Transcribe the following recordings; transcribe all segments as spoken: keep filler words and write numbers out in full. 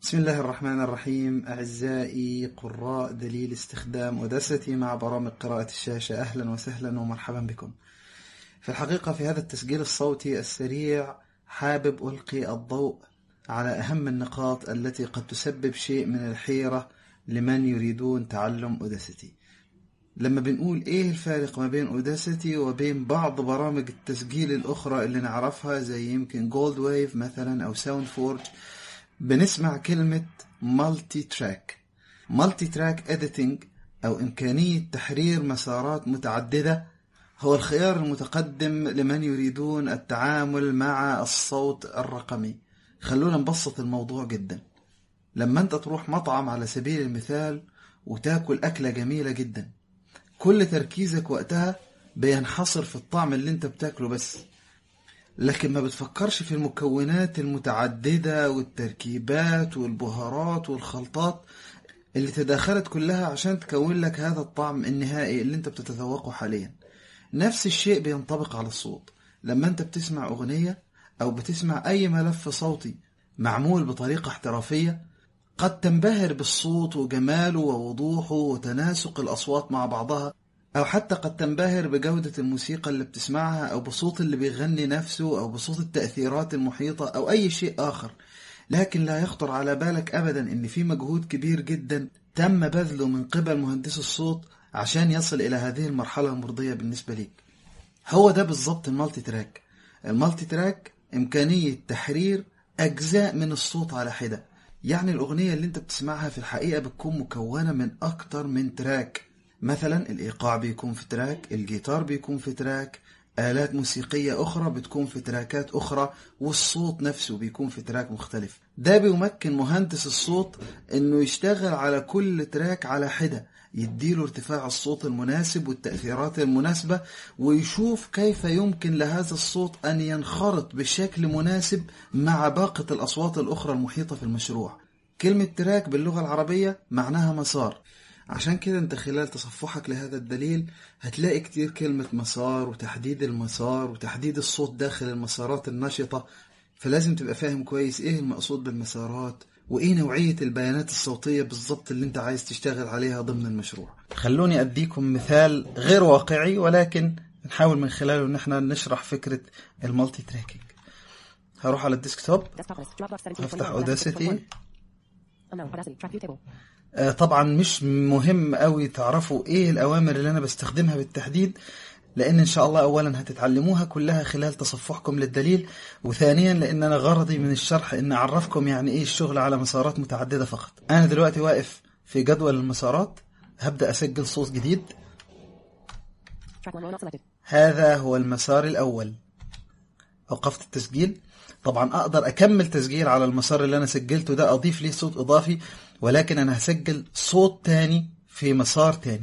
بسم الله الرحمن الرحيم. أعزائي قراء دليل استخدام أوداسيتي مع برامج قراءة الشاشة، أهلا وسهلا ومرحبا بكم. في الحقيقة في هذا التسجيل الصوتي السريع حابب ألقي الضوء على أهم النقاط التي قد تسبب شيء من الحيرة لمن يريدون تعلم أوداسيتي. لما بنقول إيه الفارق ما بين أوداسيتي وبين بعض برامج التسجيل الأخرى اللي نعرفها زي يمكن جولد ويف مثلا أو ساوند فورج، بنسمع كلمة مالتي تراك. مالتي تراك اديتنج أو إمكانية تحرير مسارات متعددة هو الخيار المتقدم لمن يريدون التعامل مع الصوت الرقمي. خلونا نبسط الموضوع جدا. لما أنت تروح مطعم على سبيل المثال وتاكل أكلة جميلة جدا، كل تركيزك وقتها بينحصر في الطعم اللي أنت بتاكله بس، لكن ما بتفكرش في المكونات المتعددة والتركيبات والبهارات والخلطات اللي تداخلت كلها عشان تكون لك هذا الطعم النهائي اللي انت بتتذوقه حاليا. نفس الشيء بينطبق على الصوت. لما انت بتسمع أغنية أو بتسمع أي ملف صوتي معمول بطريقة احترافية، قد تنبهر بالصوت وجماله ووضوحه وتناسق الأصوات مع بعضها، أو حتى قد تنبهر بجودة الموسيقى اللي بتسمعها أو بصوت اللي بيغني نفسه أو بصوت التأثيرات المحيطة أو أي شيء آخر. لكن لا يخطر على بالك أبدا إن في مجهود كبير جدا تم بذله من قبل مهندس الصوت عشان يصل إلى هذه المرحلة المرضية بالنسبة ليك. هو ده بالضبط المالتي تراك. المالتي تراك إمكانية تحرير أجزاء من الصوت على حدة. يعني الأغنية اللي انت بتسمعها في الحقيقة بتكون مكونة من أكتر من تراك. مثلا الإيقاع بيكون في تراك، الجيتار بيكون في تراك، آلات موسيقية أخرى بتكون في تراكات أخرى، والصوت نفسه بيكون في تراك مختلف. ده بيمكن مهندس الصوت إنه يشتغل على كل تراك على حدة، يديله ارتفاع الصوت المناسب والتأثيرات المناسبة، ويشوف كيف يمكن لهذا الصوت أن ينخرط بشكل مناسب مع باقة الأصوات الأخرى المحيطة في المشروع. كلمة تراك باللغة العربية معناها مسار. عشان كده انت خلال تصفحك لهذا الدليل هتلاقي كتير كلمة مسار وتحديد المسار وتحديد الصوت داخل المسارات النشطة. فلازم تبقى فاهم كويس ايه المقصود بالمسارات وايه نوعية البيانات الصوتية بالضبط اللي انت عايز تشتغل عليها ضمن المشروع. خلوني اديكم مثال غير واقعي ولكن نحاول من خلاله ان احنا نشرح فكرة المالتي تراكينج. هروح على الديسكتوب، هفتح أوداسيتي. طبعا مش مهم قوي تعرفوا ايه الأوامر اللي انا بستخدمها بالتحديد، لان ان شاء الله اولا هتتعلموها كلها خلال تصفحكم للدليل، وثانيا لان انا غرضي من الشرح ان اعرفكم يعني ايه الشغل على مسارات متعددة فقط. انا دلوقتي واقف في جدول المسارات، هبدأ اسجل صوت جديد. هذا هو المسار الاول. وقفت التسجيل. طبعا اقدر اكمل تسجيل على المسار اللي انا سجلته ده، اضيف ليه صوت اضافي، ولكن انا هسجل صوت تاني في مسار تاني.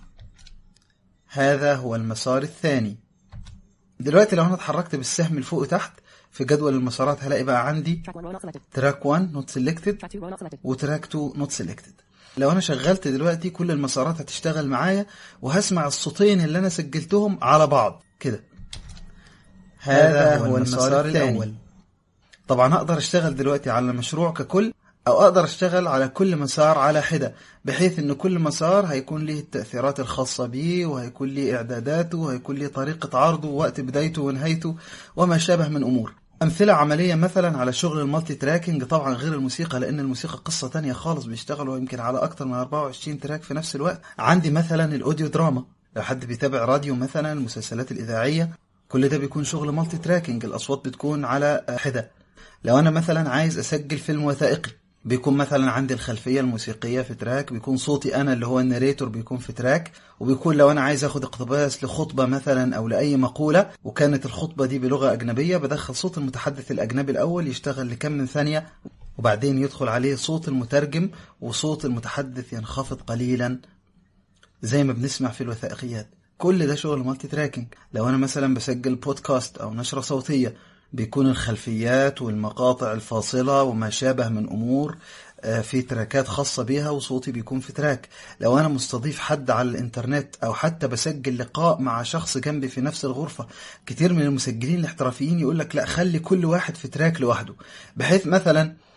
هذا هو المسار الثاني. دلوقتي لو انا اتحركت بالسهم لفوق وتحت في جدول المسارات هلاقي بقى عندي تراك واحد not selected وتراك اتنين not selected. لو انا شغلت دلوقتي كل المسارات هتشتغل معايا وهسمع الصوتين اللي انا سجلتهم على بعض كده. هذا هو المسار الأول. طبعا أقدر أشتغل دلوقتي على المشروع ككل، أو أقدر أشتغل على كل مسار على حدة، بحيث أن كل مسار هيكون له التأثيرات الخاصة به، وهيكون له إعداداته، وهيكون له طريقة عرضه ووقت بدايته ونهايته وما شابه من أمور. أمثلة عملية مثلا على شغل المالتي تراكينج، طبعا غير الموسيقى لأن الموسيقى قصة تانية خالص، بيشتغلوا يمكن على أكتر من أربعة وعشرين تراك في نفس الوقت. عندي مثلا الأوديو دراما، لو حد بيتابع راديو مثلا، المسلسلات الإذاعية، كل ده بيكون شغل مالتي تراكينج، الأصوات بتكون على حدة. لو أنا مثلا عايز أسجل فيلم وثائقي، بيكون مثلا عندي الخلفية الموسيقية في تراك، بيكون صوتي أنا اللي هو الناريتور بيكون في تراك، وبيكون لو أنا عايز أخد اقتباس لخطبة مثلا أو لأي مقولة وكانت الخطبة دي بلغة أجنبية، بدخل صوت المتحدث الأجنبي الأول يشتغل لكم من ثانية، وبعدين يدخل عليه صوت المترجم وصوت المتحدث ينخفض قليلا زي ما بنسمع في الوثائقيات. كل ده شغل مالتي تراكينج. لو أنا مثلا بسجل بودكاست أو نشرة صوتية، بيكون الخلفيات والمقاطع الفاصلة وما شابه من أمور في تراكات خاصة بيها، وصوتي بيكون في تراك. لو أنا مستضيف حد على الإنترنت أو حتى بسجل لقاء مع شخص جنبي في نفس الغرفة، كتير من المسجلين الاحترافيين يقول لك لا، خلي كل واحد في تراك لوحده، بحيث مثلا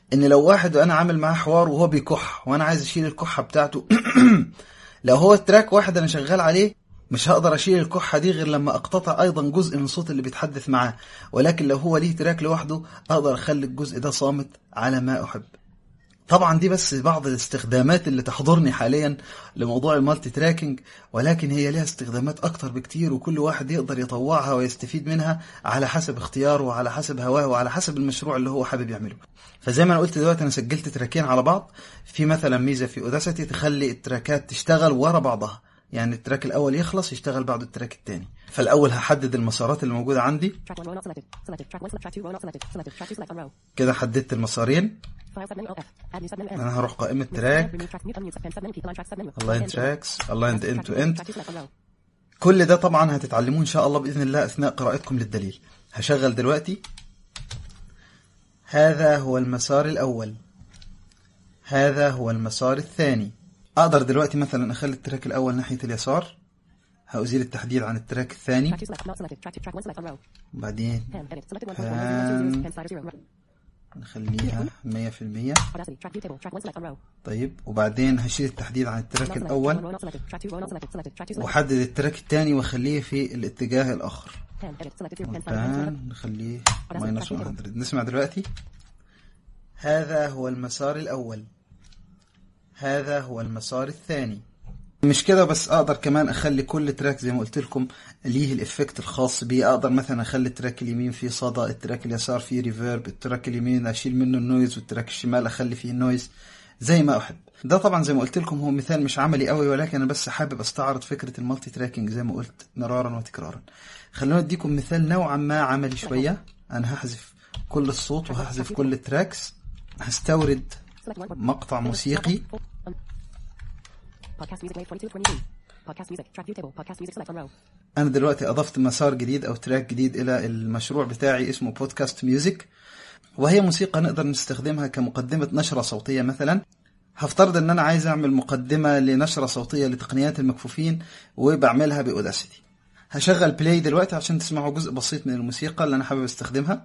ان لو واحد وانا عامل معاه حوار وهو بيكح وانا عايز اشيل الكحة بتاعته لو هو التراك واحد انا شغال عليه مش هقدر اشيل الكحة دي غير لما اقتطع ايضا جزء من صوت اللي بيتحدث معاه. ولكن لو هو ليه تراك لوحده اقدر اخلي الجزء ده صامت على ما احب. طبعا دي بس بعض الاستخدامات اللي تحضرني حاليا لموضوع المالتي تراكنج، ولكن هي لها استخدامات اكتر بكتير، وكل واحد يقدر يطوعها ويستفيد منها على حسب اختياره وعلى حسب هواه وعلى حسب المشروع اللي هو حابب يعمله. فزي ما انا قلت دلوقتي انا سجلت تراكين على بعض. في مثلا ميزة في اوداسيتي تخلي التراكات تشتغل ورا بعضها، يعني التراك الاول يخلص يشتغل بعد التراك الثاني. فالاول هحدد المسارات اللي موجودة عندي كده، حددت المسارين. انا هروح قائمة تراك Align Tracks Aligned End to End. كل ده طبعا هتتعلموه ان شاء الله باذن الله اثناء قراءتكم للدليل. هشغل دلوقتي. هذا هو المسار الاول، هذا هو المسار الثاني. اقدر دلوقتي مثلا اخلي التراك الاول ناحية اليسار، هأزيل التحديد عن التراك الثاني، بعدين نخليها مية في المية. طيب وبعدين هشيل التحديد عن التراك الأول وحدد التراك الثاني وخليه في الاتجاه الآخر، نخليه ماينس مية. نسمع دلوقتي. هذا هو المسار الأول، هذا هو المسار الثاني. مش كده بس، اقدر كمان اخلي كل تراك زي ما قلت لكم ليه الافكت الخاص بيه. اقدر مثلا اخلي التراك اليمين فيه صدى، التراك اليسار فيه ريفيرب، التراك اليمين اشيل منه النويز، والتراك الشمال اخلي فيه النويز زي ما احب. ده طبعا زي ما قلت لكم هو مثال مش عملي قوي، ولكن انا بس حابب استعرض فكرة المالتي تراكنج زي ما قلت مرارا وتكرارا. خلونا اديكم مثال نوعا ما عملي شوية. انا هحذف كل الصوت وهحذف كل التراكس، هستورد مقطع موسيقي. أنا دلوقتي أضفت مسار جديد أو تراك جديد إلى المشروع بتاعي اسمه بودكاست ميوزك، وهي موسيقى نقدر نستخدمها كمقدمة نشرة صوتية. مثلا هفترض أن أنا عايز أعمل مقدمة لنشرة صوتية لتقنيات المكفوفين وبعملها بأوداسيتي. هشغل بلاي دلوقتي عشان تسمعوا جزء بسيط من الموسيقى اللي أنا حابب استخدمها.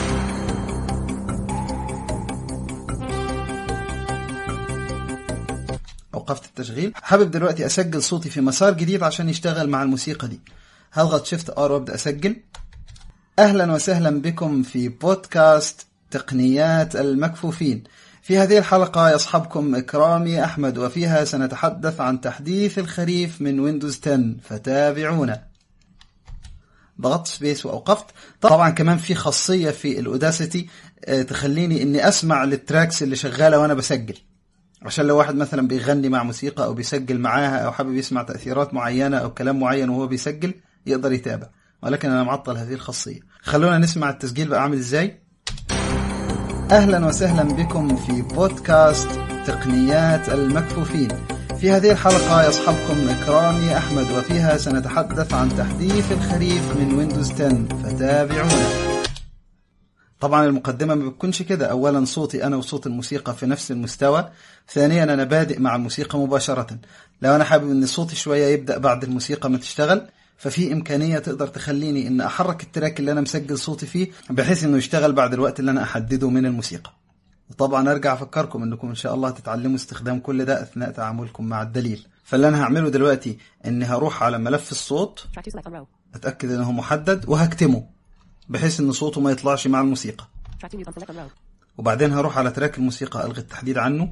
وقفت التشغيل. حابب دلوقتي أسجل صوتي في مسار جديد عشان يشتغل مع الموسيقى دي. هضغط شيفت ار وابدأ أسجل. أهلا وسهلا بكم في بودكاست تقنيات المكفوفين. في هذه الحلقة يصحبكم إكرامي أحمد، وفيها سنتحدث عن تحديث الخريف من ويندوز عشرة، فتابعونا. ضغطت سبيس وأوقفت. طبعا كمان في خاصية في الأوداسيتي تخليني إني أسمع للتراكس اللي شغالة وأنا بسجل، عشان لو واحد مثلا بيغني مع موسيقى أو بيسجل معاها أو حابب يسمع تأثيرات معينة أو كلام معين وهو بيسجل يقدر يتابع، ولكن أنا معطل هذه الخاصية. خلونا نسمع التسجيل بقى عامل إزاي. أهلا وسهلا بكم في بودكاست تقنيات المكفوفين. في هذه الحلقة يصحبكم إكرامي أحمد، وفيها سنتحدث عن تحديث الخريف من ويندوز عشرة، فتابعونا. طبعا المقدمة ما بتكونش كده. أولا صوتي أنا وصوت الموسيقى في نفس المستوى. ثانيا أنا بادئ مع الموسيقى مباشرة. لو أنا حابب أن صوتي شوية يبدأ بعد الموسيقى ما تشتغل، ففي إمكانية تقدر تخليني أن أحرك التراك اللي أنا مسجل صوتي فيه بحيث أنه يشتغل بعد الوقت اللي أنا أحدده من الموسيقى. وطبعا أرجع أفكركم أنكم إن شاء الله تتعلموا استخدام كل ده أثناء تعاملكم مع الدليل. فاللي أنا هعمله دلوقتي أني هروح على ملف الصوت، أتأكد أنه محدد وهكتمه بحيث أن صوته ما يطلعش مع الموسيقى. وبعدين هروح على تراك الموسيقى ألغي التحديد عنه،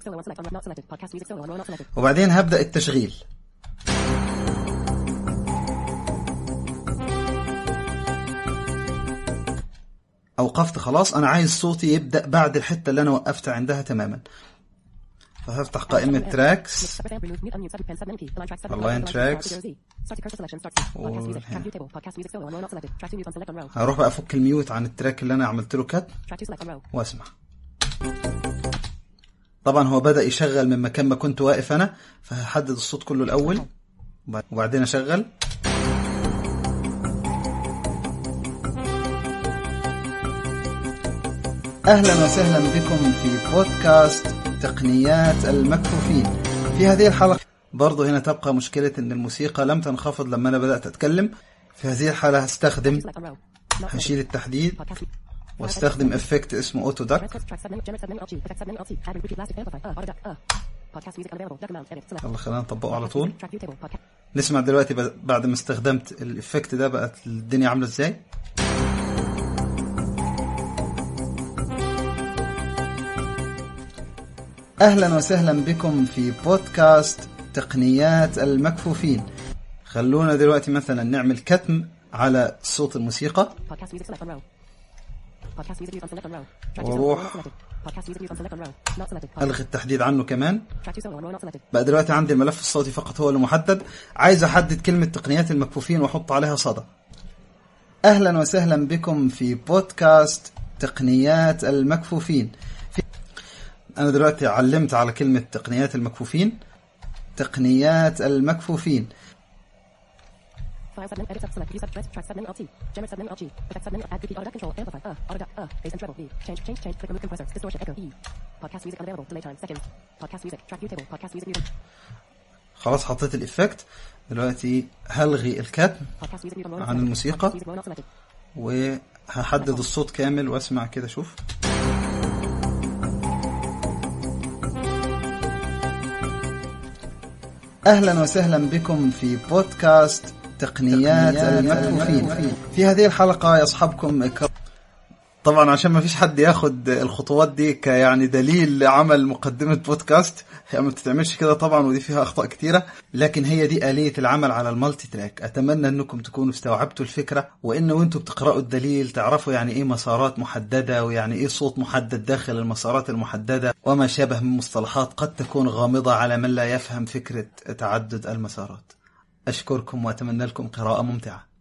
وبعدين هبدأ التشغيل. أوقفت خلاص. أنا عايز صوتي يبدأ بعد الحتة اللي أنا وقفت عندها تماما. فهفتح قائمة تراكس Align Tracks، هروح بقى أفك الميوت عن التراك اللي أنا عملت له كات وأسمع. طبعا هو بدأ يشغل من مكان ما كنت واقف أنا، فهحدد الصوت كله الأول وبعدين أشغل. أهلا وسهلا بكم في بودكاست تقنيات المكفوفين. في هذه الحلقة برضو هنا تبقى مشكلة أن الموسيقى لم تنخفض لما أنا بدأت أتكلم. في هذه الحالة هستخدم، هشيل التحديد واستخدم افكت اسمه اوتو داك. يلا خلينا نطبقه على طول. نسمع دلوقتي بعد ما استخدمت الافكت ده بقت الدنيا عامله ازاي. اهلا وسهلا بكم في بودكاست تقنيات المكفوفين. خلونا دلوقتي مثلا نعمل كتم على صوت الموسيقى وروح ألغي التحديد عنه كمان. بقى دلوقتي عندي الملف الصوتي فقط هو اللي محدد. عايز أحدد كلمة تقنيات المكفوفين وأحط عليها صدى. أهلا وسهلا بكم في بودكاست تقنيات المكفوفين. أنا دلوقتي علمت على كلمة تقنيات المكفوفين. تقنيات المكفوفين. خلاص حطيت الإفكت. دلوقتي هلغي الكتم عن الموسيقى وهحدد الصوت كامل واسمع كده. شوف أهلا وسهلا بكم في بودكاست تقنيات المكفوفين. في هذه الحلقة يصحبكم طبعا عشان ما فيش حد ياخد الخطوات دي كيعني دليل لعمل مقدمة بودكاست، هي ما بتتعملش كده طبعا ودي فيها أخطاء كتيرة، لكن هي دي آلية العمل على المالتي تراك. أتمنى أنكم تكونوا استوعبتوا الفكرة، وإن وانتم بتقرأوا الدليل تعرفوا يعني إيه مسارات محددة ويعني إيه صوت محدد داخل المسارات المحددة وما شابه من مصطلحات قد تكون غامضة على من لا يفهم فكرة تعدد المسارات. أشكركم وأتمنى لكم قراءة ممتعة.